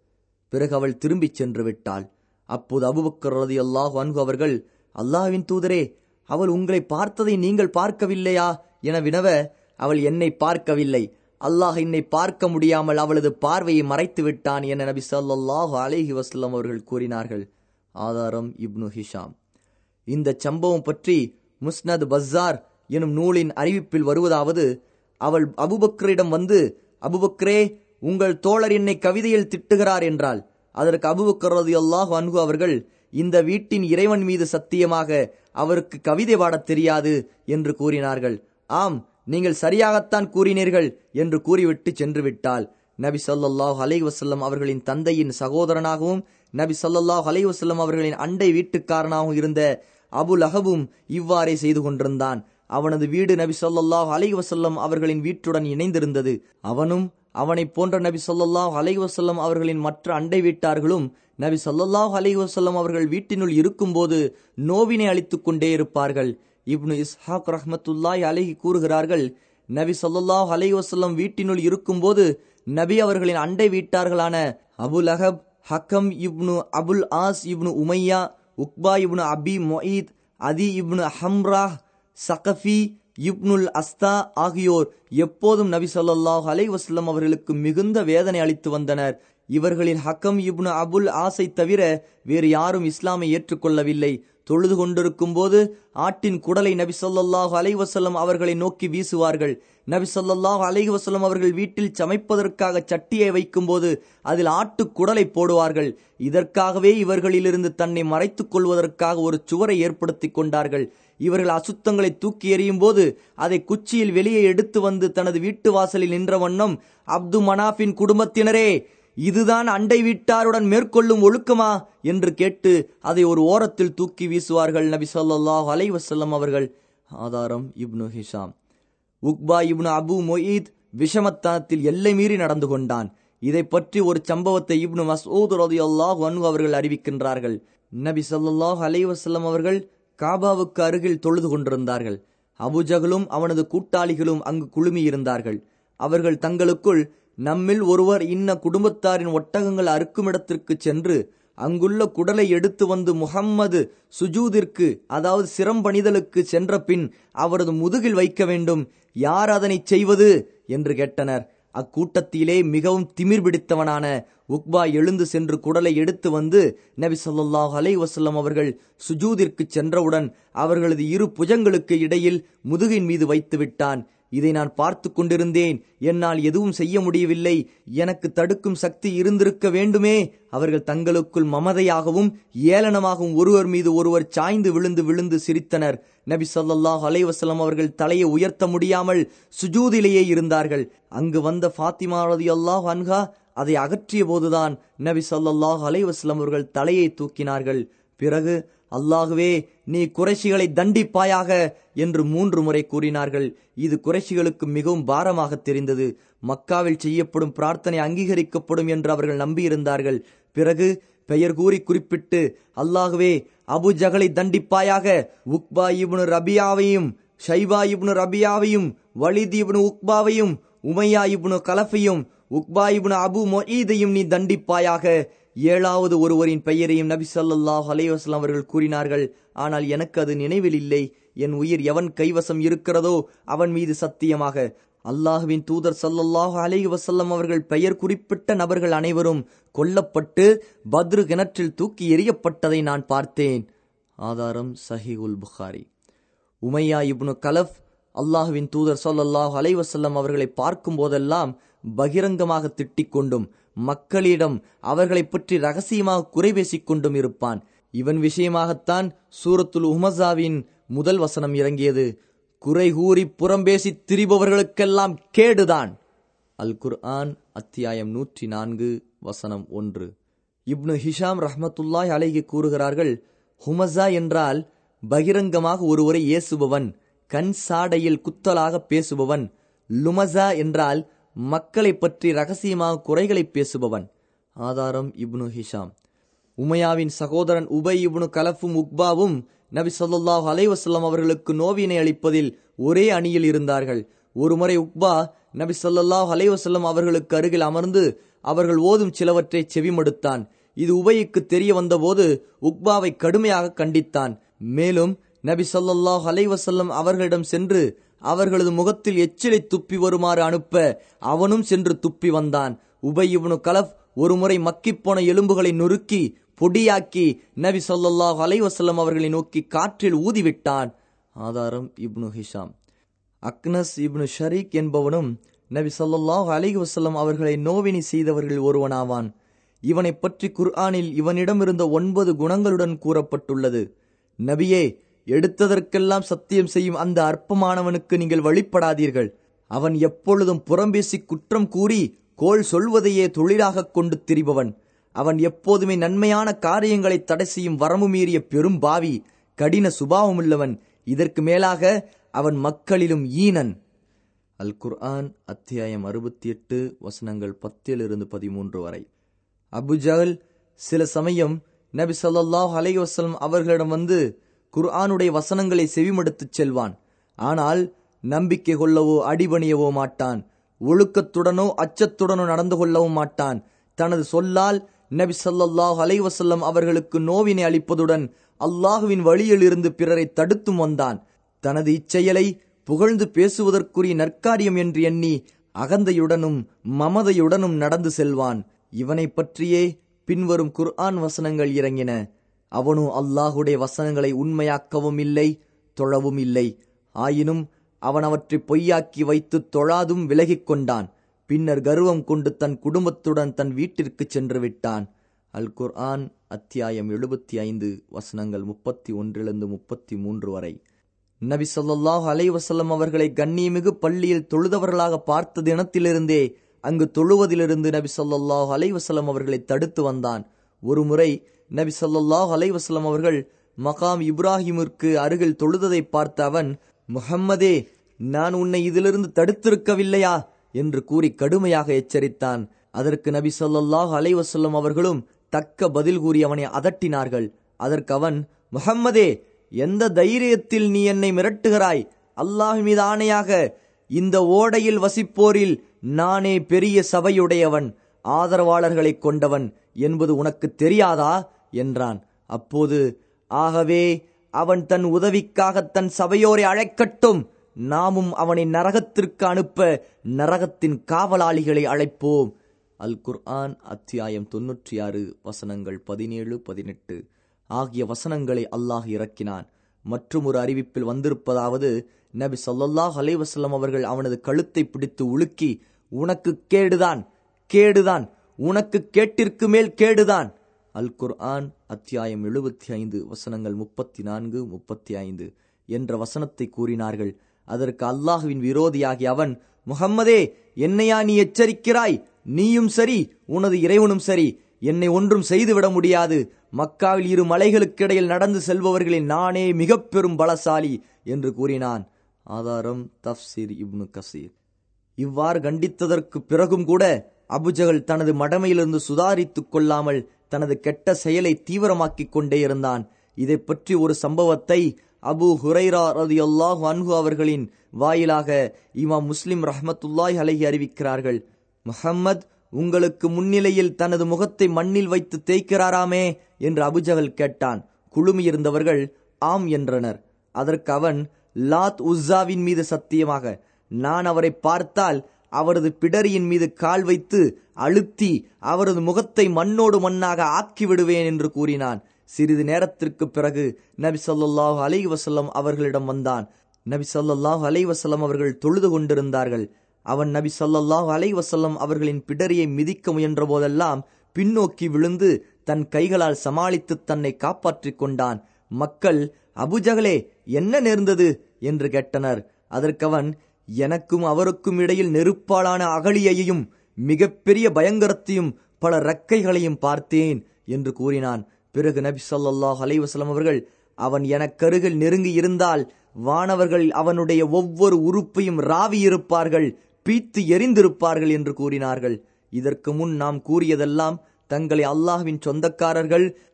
பிறகு அவள் திரும்பிச் சென்று விட்டாள். அப்போது அபூபக்கர் ரலியல்லாஹு அன்ஹு அவர்கள், அல்லாஹ்வின் தூதரே, அவள் உங்களை பார்த்ததை நீங்கள் பார்க்கவில்லையா என வினவ, அவள் என்னை பார்க்கவில்லை, அல்லாஹ் என்னை பார்க்க முடியாமல் அவளது பார்வையை மறைத்து விட்டான் என நபி ஸல்லல்லாஹு அலைஹி வஸல்லம் அவர்கள் கூறினார்கள். ஆதாரம் இப்னு ஹிஷாம். இந்த சம்பவம் பற்றி முஸ்னத் பஸார் எனும் நூலின் அறிவிப்பில் வருவதாவது, அவள் அபூபக்கரிடம் வந்து, அபூபக்கரே, உங்கள் தோழர் என்னை கவிதையில் திட்டுகிறார் என்றாள். அதற்கு அபூபக்கர் ரலியல்லாஹு அன்ஹு அவர்கள், இந்த வீட்டின் இறைவன் மீது சத்தியமாக அவருக்கு கவிதை பாடத் தெரியாது என்று கூறினார்கள். ஆம், நீங்கள் சரியாகத்தான் கூறினீர்கள் என்று கூறிவிட்டு சென்று விட்டாள். நபி ஸல்லல்லாஹு அலைஹி வஸல்லம் அவர்களின் தந்தையின் சகோதரனாகவும் நபி ஸல்லல்லாஹு அலைஹி வஸல்லம் அவர்களின் அண்டை வீட்டுக்காரனாகவும் இருந்த அபு லஹபும் இவ்வாறே செய்து கொண்டிருந்தான். அவனது வீடு நபி ஸல்லல்லாஹு அலைஹி வஸல்லம் அவர்களின் வீட்டுடன் இணைந்திருந்தது. அவனும் அவனை போன்ற நபி ஸல்லல்லாஹு அலைஹி வஸல்லம் அவர்களின் மற்ற அண்டை வீட்டார்களும் நபி ஸல்லல்லாஹு அலைஹி வஸல்லம் அவர்கள் வீட்டினுள் இருக்கும்போது நோவினை அளித்துக் கொண்டே இருப்பார்கள். இப்னு இஸ்ஹாக் ரஹ்மத்துல்லாஹி அலைஹி கூறுகிறார்கள், நபி ஸல்லல்லாஹு அலைஹி வஸல்லம் வீட்டினுள் இருக்கும்போது நபி அவர்களின் அண்டை வீட்டார்களான Abu Lahab, Hakam ibn Abul As ibn Umayya, Uqba ibn Abi Muait, Adi ibn ஹம்ராஹ், Thaqafi இப்னுல் அஸ்தா ஆகியோர் எப்போதும் நபி ஸல்லல்லாஹு அலைஹி வஸல்லம் அவர்களுக்கு மிகுந்த வேதனை அளித்து வந்தனர். இவர்களின் ஹக்கம் இப்னு அபுல் ஆஸை தவிர வேறு யாரும் இஸ்லாமை ஏற்றுக்கொள்ளவில்லை. தொழுது கொண்டிருக்கும் போது ஆட்டின் குடலை நபி ஸல்லல்லாஹு அலைஹி வஸல்லம் அவர்களை நோக்கி வீசுவார்கள். நபி ஸல்லல்லாஹு அலைஹி வஸல்லம் அவர்கள் வீட்டில் சமைப்பதற்காக சட்டியை வைக்கும் போது அதில் ஆட்டு குடலை போடுவார்கள். இதற்காகவே இவர்களிலிருந்து தன்னை மறைத்துக் கொள்வதற்காக ஒரு சுவரை ஏற்படுத்தி கொண்டார்கள். இவர்கள் அசுத்தங்களை தூக்கி எறியும் போது அதை குச்சியில் வெளியே எடுத்து வந்து தனது வீட்டு வாசலில் நின்ற வண்ணம், அப்து மனாஃபின் குடும்பத்தினரே, இதுதான் அண்டை வீட்டாருடன் மேற்கொள்ளும் ஒழுக்கமா என்று கேட்டு அதை ஒரு ஓரத்தில் தூக்கி வீசுவார்கள் நபி ஸல்லல்லாஹு அலைஹி வஸல்லம் அவர்கள். ஆதாரம் ibn Hisham. Uqba ibn Abu Muait விஷமத்தனத்தில் எல்லை மீறி நடந்து கொண்டான். இதை பற்றி ஒரு சம்பவத்தை இப்னு மஸ்ஊத் ரலியல்லாஹு அன்ஹு அவர்கள் அறிவிக்கின்றார்கள். நபி ஸல்லல்லாஹு அலைஹி வஸல்லம் அவர்கள் காபாவுக்கு அருகில் தொழுது கொண்டிருந்தார்கள். அபுஜஹலும் அவனது கூட்டாளிகளும் அங்கு குழுமியிருந்தார்கள். அவர்கள் தங்களுக்குள், நம்மில் ஒருவர் இன்ன குடும்பத்தாரின் ஒட்டகங்கள் அறுக்கும் இடத்திற்கு சென்று அங்குள்ள குடலை எடுத்து வந்து முஹம்மது சுஜூதிற்கு, அதாவது சிரம்பணிதலுக்கு சென்ற பின் அவரது முதுகில் வைக்க வேண்டும், யார் அதனை செய்வது என்று கேட்டனர். அக்கூட்டத்திலே மிகவும் திமிர் பிடித்தவனான உக்பா எழுந்து சென்று குடலை எடுத்து வந்து நபி ஸல்லல்லாஹு அலைஹி வஸல்லம் அவர்கள் சுஜூதிற்கு சென்றவுடன் அவர்களது இரு புஜங்களுக்கு இடையில் முதுகின் மீது வைத்து விட்டான். இதை நான் பார்த்து கொண்டிருந்தேன். என்னால் எதுவும் செய்ய முடியவில்லை. எனக்கு தடுக்கும் சக்தி இருந்திருக்க வேண்டுமே. அவர்கள் தங்களுக்குள் மமதையாகவும் ஏளனமாகவும் ஒருவர் மீது ஒருவர் சாய்ந்து விழுந்து விழுந்து சிரித்தனர். நபி ஸல்லல்லாஹு அலைஹி வஸல்லம் அவர்கள் தலையை உயர்த்த முடியாமல் சுஜூதிலேயே இருந்தார்கள். அங்கு வந்த ஃபாத்திமா ரலியல்லாஹு அன்ஹா அதை அகற்றிய போதுதான் நபி ஸல்லல்லாஹு அலைஹி வஸல்லம் அவர்கள் தலையை தூக்கினார்கள். பிறகு, அல்லாஹுவே, நீ குறைஷிகளை தண்டிப்பாயாக என்று மூன்று முறை கூறினார்கள். இது குறைஷிகளுக்கு மிகவும் பாரமாக தெரிந்தது. மக்காவில் செய்யப்படும் பிரார்த்தனை அங்கீகரிக்கப்படும் என்று அவர்கள் நம்பியிருந்தார்கள். பிறகு பெயர் கூறி குறிப்பிட்டு, அல்லாஹுவே, அபு ஜஹலை தண்டிப்பாயாக, உக்பா இப்னு ரபியாவையும், ஷைபா இப்னு ரபியாவையும், வலித் இப்னு உக்பாவையும், உமையா இப்னு கலஃபையும், உக்பா இப்னு அபு முஈதையும் நீ தண்டிப்பாயாக. ஏழாவது ஒருவரின் பெயரையும் நபி ஸல்லல்லாஹு அலைஹி வஸல்லம் அவர்கள் கூறினார்கள். ஆனால் எனக்கு அது நினைவில் இல்லை. என் உயிர் எவன் கைவசம் இருக்கிறதோ அவன் மீது சத்தியமாக, அல்லாஹுவின் தூதர் ஸல்லல்லாஹு அலைஹி வஸல்லம் அவர்கள் பெயர் குறிப்பிட்ட நபர்கள் அனைவரும் கொல்லப்பட்டு பத்ரு கிணற்றில் தூக்கி எறியப்பட்டதை நான் பார்த்தேன். ஆதாரம் சஹீஹுல் புகாரி. உமையா இப்னு கலஃப் அல்லாஹுவின் தூதர் ஸல்லல்லாஹு அலைஹி வஸல்லம் அவர்களை பார்க்கும் போதெல்லாம் பகிரங்கமாக திட்டிக் கொண்டும் மக்களிடம் அவர்களை பற்றி ரகசியமாக குறை பேசிக் கொண்டும் இருப்பான். இவன் விஷயமாகத்தான் சூரத்துல் ஹுமஸாவின் முதல் வசனம் இறங்கியது. குறை கூறி புறம்பேசி திரிபவர்களுக்கெல்லாம் கேடுதான். அல் குர்ஆன் அத்தியாயம் நூற்றி நான்கு வசனம் ஒன்று. இப்னு ஹிஷாம் ரஹ்மத்துல்லாஹி அலைஹி கூறுகிறார்கள், ஹுமஸா என்றால் பகிரங்கமாக ஒருவரை ஏசுபவன், கண் சாடையில் குத்தலாக பேசுபவன். லுமஸா என்றால் மக்களை பற்றி ரகசியமாக குறைகளை பேசுபவன். ஆதாரம் இப்னு ஹிஷாம். உமையாவின் சகோதரன் உபை இப்னு கலஃபும் உக்பாவும் நபி ஸல்லல்லாஹு அலைஹி வஸல்லம் அவர்களுக்கு நோவினை அளிப்பதில் ஒரே அணியில் இருந்தார்கள். ஒருமுறை உக்பா நபி ஸல்லல்லாஹு அலைஹி வஸல்லம் அவர்களுக்கு அருகில் அமர்ந்து அவர்கள் ஓதும் சிலவற்றை செவிமடுத்தான். இது உபைக்கு தெரிய வந்தபோது உக்பாவை கடுமையாக கண்டித்தான். மேலும் நபி ஸல்லல்லாஹு அலைஹி வஸல்லம் அவர்களிடம் சென்று அவர்களது முகத்தில் எச்சிலை துப்பி வருமாறு அனுப்ப அவனும் சென்று துப்பி வந்தான். உபை இப்னு கலஃப் ஒருமுறை மக்கிப்போன எலும்புகளை நொறுக்கி பொடியாக்கி நபி ஸல்லல்லாஹு அலைஹி வஸல்லம் அவர்களை நோக்கி காற்றில் ஊதிவிட்டான். ஆதாரம் ibn Hisham. Akhnas ibn Shariq என்பவனும் நபி ஸல்லல்லாஹு அலைஹி வஸல்லம் அவர்களை நோவினை செய்தவர்கள் ஒருவனாவான். இவனை பற்றி குர்ஆனில் இவனிடமிருந்த ஒன்பது குணங்களுடன் கூறப்பட்டுள்ளது. நபியே, எடுத்ததற்கெல்லாம் சத்தியம் செய்யும் அந்த அற்பமானவனுக்கு நீங்கள் வழிபடாதீர்கள். அவன் எப்பொழுதும் புறம்பேசி குற்றம் கூறி கோள் சொல்வதையே தொழிலாக கொண்டு திரிபவன். அவன் எப்போதுமே நன்மையான காரியங்களை தடை செய்யும் வரம்பு மீறிய பெரும் பாவி, கடின சுபாவமுள்ளவன். இதற்கு மேலாக அவன் மக்களிலும் ஈனன். அல் குர்ஆன் அத்தியாயம் அறுபத்தி எட்டு வசனங்கள் பத்திலிருந்து பதிமூன்று வரை. அபுஜஹல் சில சமயம் நபி ஸல்லல்லாஹு அலைஹி வஸல்லம் அவர்களிடம் வந்து குர்ஆனுடைய வசனங்களை செவிமடுத்துச் செல்வான். ஆனால் நம்பிக்கை கொள்ளவோ அடிபணியவோ மாட்டான். ஒழுக்கத்துடனோ அச்சத்துடனோ நடந்து கொள்ளவும் மாட்டான். தனது சொல்லால் நபி ஸல்லல்லாஹு அலைஹி வஸல்லம் அவர்களுக்கு நோவினை அளிப்பதுடன் அல்லாஹுவின் வழியில் இருந்து பிறரை தடுத்தும் வந்தான். தனது இச்செயலை புகழ்ந்து பேசுவதற்குரிய நற்காரியம் என்று எண்ணி அகந்தையுடனும் மமதையுடனும் நடந்து செல்வான். இவனை பற்றியே பின்வரும் குர்ஆன் வசனங்கள் இறங்கின. அவனோ அல்லாஹுடைய வசனங்களை உண்மையாக்கவும் இல்லை, தொழவும் இல்லை. ஆயினும் அவன் அவற்றை பொய்யாக்கி வைத்து தொழாதும் விலகிக் கொண்டான். பின்னர் கர்வம் கொண்டு தன் குடும்பத்துடன் தன் வீட்டிற்கு சென்று விட்டான். அல் குர்ஆன் அத்தியாயம் எழுபத்தி ஐந்து வசனங்கள் முப்பத்தி ஒன்றிலிருந்து முப்பத்தி மூன்று வரை. நபி ஸல்லல்லாஹு அலைஹி வஸல்லம் அவர்களை கண்ணியமிகு பள்ளியில் தொழுதவர்களாக பார்த்த தினத்திலிருந்தே அங்கு தொழுவதிலிருந்து நபி ஸல்லல்லாஹு அலைஹி வஸல்லம் அவர்களை தடுத்து வந்தான். ஒரு முறை நபி ஸல்லல்லாஹு அலைஹி வஸல்லம் அவர்கள் மகாம் இப்ராஹிமிற்கு அருகில் தொழுததை பார்த்த அவன், முஹம்மதே, நான் உன்னை இதிலிருந்து தடுத்திருக்கவில்லையா என்று கூறி கடுமையாக எச்சரித்தான். அதற்கு நபி ஸல்லல்லாஹு அலைஹி வஸல்லம் அவர்களும் தக்க பதில் கூறி அவனை அதட்டினார்கள். அதற்கு அவன், முஹம்மதே, எந்த தைரியத்தில் நீ என்னை மிரட்டுகிறாய்? அல்லாஹ் மீது ஆணையாக, இந்த ஓடையில் வசிப்போரில் நானே பெரிய சபையுடையவன், ஆதரவாளர்களை கொண்டவன் என்பது உனக்கு தெரியாதா என்றான். அப்போது, ஆகவே அவன் தன் உதவிக்காக தன் சபையோரை அழைக்கட்டும், நாமும் அவனை நரகத்திற்கு அனுப்ப நரகத்தின் காவலாளிகளை அழைப்போம். அல் குர்ஆன் அத்தியாயம் தொன்னூற்றி ஆறு வசனங்கள் பதினேழு பதினெட்டு ஆகிய வசனங்களை அல்லாஹ் இறக்கினான். மற்றும் ஒரு அறிவிப்பில் வந்திருப்பதாவது, நபி ஸல்லல்லாஹு அலைஹி வஸல்லம் அவர்கள் அவனது கழுத்தை பிடித்து உலுக்கி, உனக்கு கேடுதான், கேடுதான், உனக்கு கேட்டிற்கு மேல் கேடுதான். அல் குர்ஆன் அத்தியாயம் எழுபத்தி ஐந்து வசனங்கள் முப்பத்தி நான்கு முப்பத்தி ஐந்து என்ற வசனத்தை கூறினார்கள். அதற்கு அல்லாஹுவின் விரோதியாகி அவன், முஹம்மதே, என்னையா நீ எச்சரிக்கிறாய்? நீயும் சரி, உனது இறைவனும் சரி, என்னை ஒன்றும் செய்துவிட முடியாது. மக்காவில் இரு மலைகளுக்கிடையில் நடந்து செல்பவர்களில் நானே மிக பெரும் பலசாலி என்று கூறினான். ஆதாரம் தஃப்சீர் இப்னு கசீர். இவ்வாறு கண்டித்ததற்கு பிறகும் கூட அபுஜஹல் தனது மடமையிலிருந்து சுதாரித்துக் கொள்ளாமல் தனது கெட்ட செயலை தீவிரமாக்கிக் கொண்டே இருந்தான். இதை பற்றி ஒரு சம்பவத்தை அபு ஹுரைரா ரலியல்லாஹு அன்ஹு அவர்களின் வாயிலாக இமாம் முஸ்லிம் ரஹ்மத்துல்லாஹி அலைஹி அறிவிக்கிறார்கள். முஹம்மத் உங்களுக்கு முன்னிலையில் தனது முகத்தை மண்ணில் வைத்து தேய்க்கிறாராமே என்று அபுஜஹல் கேட்டான். குழுமியிருந்தவர்கள் ஆம் என்றனர். அதற்கு அவன், லாத் உஸ்ஸாவின் மீது சத்தியமாக, நான் அவரை பார்த்தால் அவரது பிடரியின் மீது கால் வைத்து அழுத்தி அவரது முகத்தை மண்ணோடு மண்ணாக ஆக்கிவிடுவேன் என்று கூறினான். சிறிது நேரத்திற்கு பிறகு நபி ஸல்லல்லாஹு அலைஹி வஸல்லம் அவர்களிடம் வந்தான். நபி ஸல்லல்லாஹு அலைஹி வஸல்லம் அவர்கள் தொழுது கொண்டிருந்தார்கள். அவன் நபி ஸல்லல்லாஹு அலைஹி வஸல்லம் அவர்களின் பிடரியை மிதிக்க முயன்ற போதெல்லாம் பின்னோக்கி விழுந்து தன் கைகளால் சமாளித்து தன்னை காப்பாற்றிக் கொண்டான். மக்கள், அபுஜஹலே, என்ன நேர்ந்தது என்று கேட்டனர். அதற்கவன், எனக்கும் அவருக்கும் இடையில் நெருப்பாலான அகழியையும் மிகப்பெரிய பயங்கரத்தையும் பல ரக்கைகளையும் பார்த்தேன் என்று கூறினான். பிறகு நபி ஸல்லல்லாஹு அலைஹி வஸல்லம் அவர்கள், அவன் எனக்கருகில் நெருங்கி இருந்தால் வானவர்கள் அவனுடைய ஒவ்வொரு உறுப்பையும் ராவி இருப்பார்கள், பீத்து எரிந்திருப்பார்கள் என்று கூறினார்கள். இதற்கு முன் நாம் கூறியதெல்லாம் தங்களை அல்லாஹ்வின் சொந்தக்காரர்கள்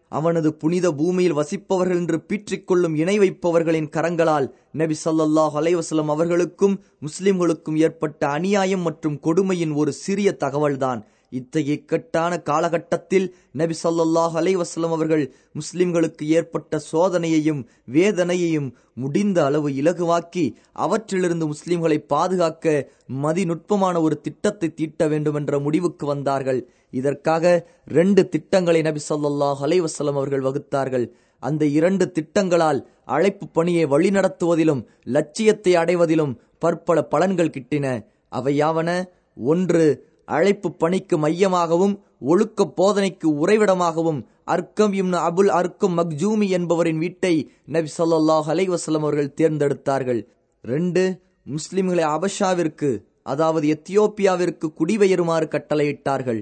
அவனது புனித பூமியில் வசிப்பவர்கள் என்று பீற்றிக்கொள்ளும் இணை வைப்பவர்களின் கரங்களால் நபி ஸல்லல்லாஹு அலைஹி வஸல்லம் அவர்களுக்கும் முஸ்லிம்களுக்கும் ஏற்பட்ட அநியாயம் மற்றும் கொடுமையின் ஒரு சிறிய தகவல்தான். இத்தகைய இக்கட்டான காலகட்டத்தில் நபி ஸல்லல்லாஹு அலைஹி வஸல்லம் அவர்கள் முஸ்லிம்களுக்கு ஏற்பட்ட சோதனையையும் வேதனையையும் முடிந்த அளவு இலகுவாக்கி அவற்றிலிருந்து முஸ்லிம்களை பாதுகாக்க மதிநுட்பமான ஒரு திட்டத்தை தீட்ட வேண்டும் என்ற முடிவுக்கு வந்தார்கள். இதற்காக ரெண்டு திட்டங்களை நபி ஸல்லல்லாஹு அலைஹி வஸல்லம் அவர்கள் வகுத்தார்கள். அந்த இரண்டு திட்டங்களால் அழைப்பு பணியை வழிநடத்துவதிலும் லட்சியத்தை அடைவதிலும் பற்பல பலன்கள் கிட்டின. அவையாவன: ஒன்று, அழைப்பு பணிக்கு மையமாகவும் ஒழுக்க போதனைக்கு உறைவிடமாகவும் அர்க்கம் இப்னு அபுல் அர்க்கம் மக்ஜூமி என்பவரின் வீட்டை நபி ஸல்லல்லாஹு அலைஹி வஸல்லம் அவர்கள் தேர்ந்தெடுத்தார்கள். ரெண்டு, முஸ்லிம்களை அபஷாவிற்கு, அதாவது எத்தியோப்பியாவிற்கு குடிபெயருமாறு கட்டளையிட்டார்கள்.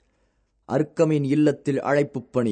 அர்க்கமின் இல்லத்தில் அழைப்பு பணி.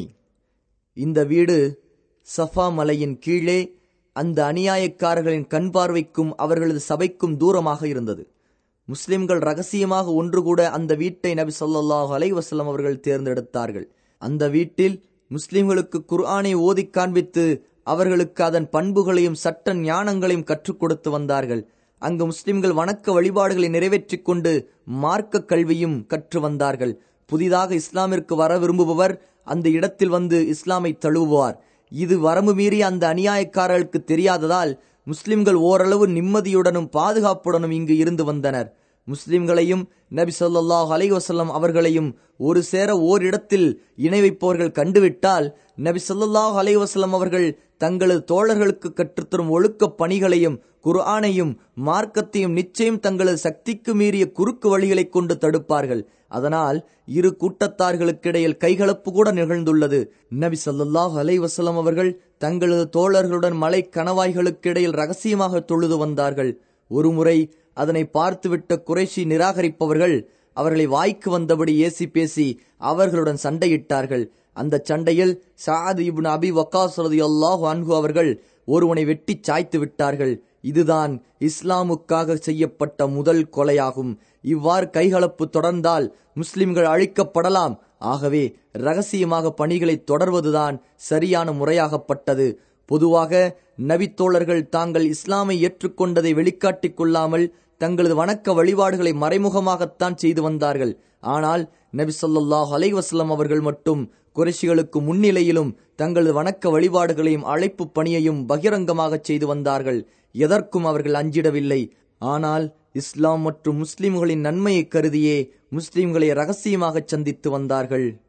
இந்த வீடு சஃபா மலையின் கீழே அந்த அநியாயக்காரர்களின் கண் பார்வைக்கும் அவர்களது சபைக்கும் தூரமாக இருந்தது. முஸ்லிம்கள் ரகசியமாக ஒன்று கூட அந்த வீட்டை நபி ஸல்லல்லாஹு அலைஹி வஸல்லம் அவர்கள் தேர்ந்தெடுத்தார்கள். அந்த வீட்டில் முஸ்லிம்களுக்கு குர்ஆனை ஓதி காண்பித்து அவர்களுக்கு அதன் பண்புகளையும் சட்ட ஞானங்களையும் கற்றுக் கொடுத்து வந்தார்கள். அங்கு முஸ்லிம்கள் வணக்க வழிபாடுகளை நிறைவேற்றிக் கொண்டு மார்க்க கல்வியும் கற்று வந்தார்கள். புதிதாக இஸ்லாமிற்கு வர விரும்புபவர் அந்த இடத்தில் வந்து இஸ்லாமை தழுவுவார். இது வரம்பு மீறி அந்த அநியாயக்காரர்களுக்கு தெரியாததால் முஸ்லிம்கள் ஓரளவு நிம்மதியுடனும் பாதுகாப்புடனும் இங்கு இருந்து வந்தனர். முஸ்லிம்களையும் நபி ஸல்லல்லாஹு அலைஹி வஸல்லம் அவர்களையும் ஒரு சேர ஓரிடத்தில் இணை வைப்பவர்கள் கண்டுவிட்டால் நபி ஸல்லல்லாஹு அலைஹி வஸல்லம் அவர்கள் தங்களது தோழர்களுக்கு கற்றுத்தரும் ஒழுக்க பணிகளையும் குர்ஆனையும் மார்க்கத்தையும் நிச்சயம் தங்களது சக்திக்கு மீறிய குறுக்கு வழிகளை கொண்டு தடுப்பார்கள். அதனால் இரு கூட்டத்தார்களுக்கிடையில் கைகலப்பு கூட நிகழ்ந்துள்ளது. நபி ஸல்லல்லாஹு அலைஹி வஸல்லம் அவர்கள் தங்களது தோழர்களுடன் மலை கணவாய்களுக்கு இடையில் ரகசியமாக தொழுது வந்தார்கள். ஒருமுறை அதனை பார்த்துவிட்ட குறைஷி நிராகரிப்பவர்கள் அவர்களை வாய்க்கு வந்தபடி ஏசி பேசி அவர்களுடன் சண்டையிட்டார்கள். அந்த சண்டையில் சஅத் இப்னு அபி வக்காஸ் ரலியல்லாஹு அன்ஹு அவர்கள் ஒருவனை வெட்டி சாய்த்து விட்டார்கள். இதுதான் இஸ்லாமுக்காக செய்யப்பட்ட முதல் கொலையாகும். இவ்வாறு கைகலப்பு தொடர்ந்தால் முஸ்லிம்கள் அழிக்கப்படலாம். ஆகவே ரகசியமாக பணிகளை தொடர்வதுதான் சரியான முறையாகப்பட்டது. பொதுவாக நபித்தோழர்கள் தாங்கள் இஸ்லாமை ஏற்றுக்கொண்டதை வெளிக்காட்டிக் கொள்ளாமல் தங்களது வணக்க வழிபாடுகளை மறைமுகமாகத்தான் செய்து வந்தார்கள். ஆனால் நபி ஸல்லல்லாஹு அலைஹி வஸல்லம் அவர்கள் மட்டும் குறைஷிகளுக்கு முன்னிலையிலும் தங்களது வணக்க வழிபாடுகளையும் அழைப்பு பணியையும் பகிரங்கமாக செய்து வந்தார்கள். எதற்கும் அவர்கள் அஞ்சிடவில்லை. ஆனால் இஸ்லாம் மற்றும் முஸ்லிம்களின் நன்மையை கருதியே முஸ்லிம்களை ரகசியமாக சந்தித்து வந்தார்கள்.